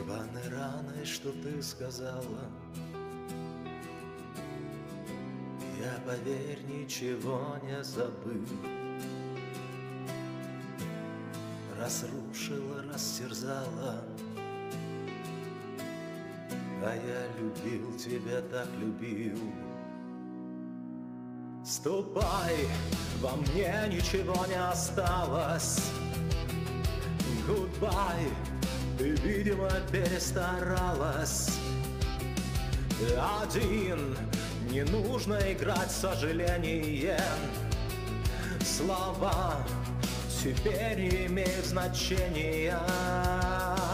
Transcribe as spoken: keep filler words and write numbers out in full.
Рваной раной, что ты сказала, я, поверь, ничего не забыл. Разрушила, растерзала, а я любил тебя, так любил. Ступай, во мне ничего не осталось. Goodbye, ты, видимо, перестаралась. Один, не нужно играть сожалением. Слова теперь не имеют значения.